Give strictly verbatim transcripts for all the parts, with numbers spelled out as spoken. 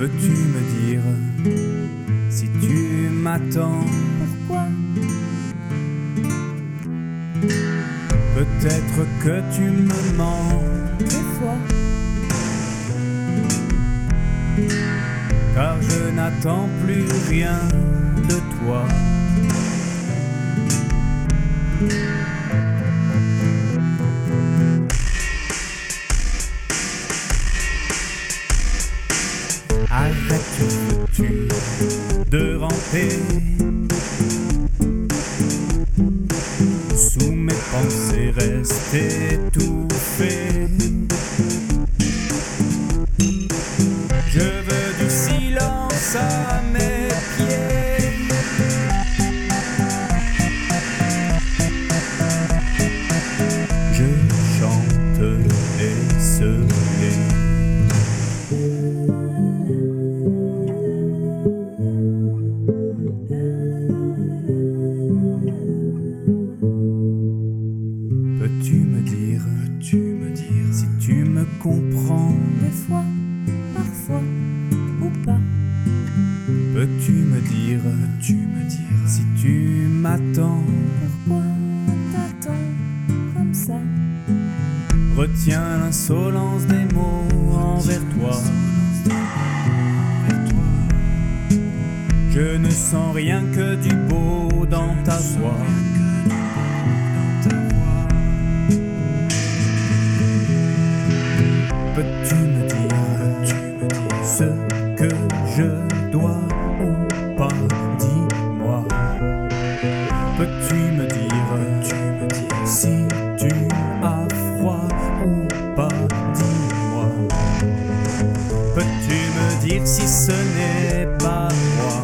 Peux-tu me dire si tu m'attends? Pourquoi? Peut-être que tu me mens, Des fois, car je n'attends plus rien de toi. Arrête-tu de ramper sous mes pensées, reste étouffé. Je veux du silence à mes pieds. Je chante esselé. Peux-tu me dire, peux-tu me dire si tu me comprends? des fois, parfois, ou pas. Peux-tu me dire, peux-tu me dire si tu m'attends? Pourquoi t'attends comme ça? Retiens l'insolence des mots envers toi. Je ne sens rien que du beau dans ta voix. Peux-tu me dire ce que je dois ou pas? Dis-moi. Peux-tu me dire si tu as froid ou pas? Dis-moi. Peux-tu me dire si ce n'est pas moi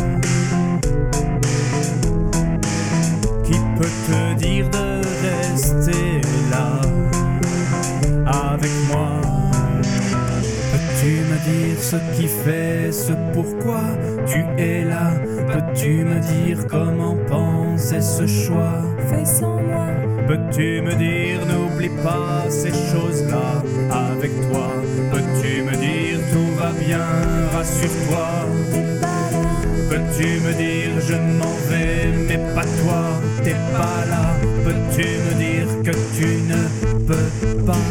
qui peut te dire de rester là avec moi? Peux-tu me dire ce qui fait, ce pourquoi tu es là? Peux-tu me dire comment penser ce choix? Fais sans moi, Peux-tu me dire n'oublie pas ces choses-là avec toi? Peux-tu me dire tout va bien, rassure-toi? t'es pas là. Peux-tu me dire je m'en vais mais pas toi? T'es pas là. Peux-tu me dire que tu ne peux pas?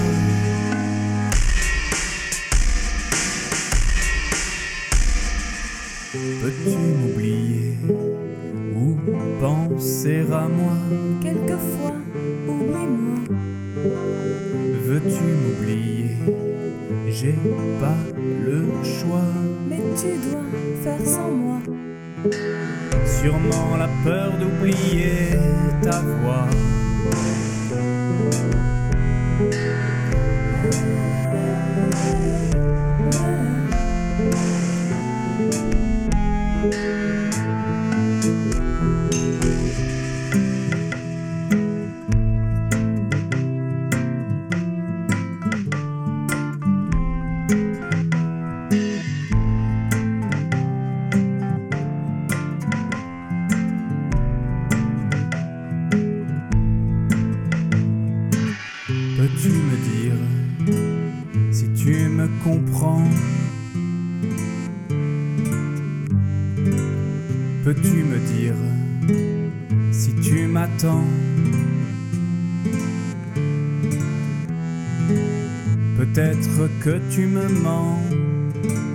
Peux-tu m'oublier ou penser à moi? Quelquefois, oublie-moi. Veux-tu m'oublier? J'ai pas le choix. Mais tu dois faire sans moi. Sûrement la peur d'oublier ta voix. Peux-tu me dire si tu me comprends? Peux-tu me dire si tu m'attends? Peut-être que tu me mens,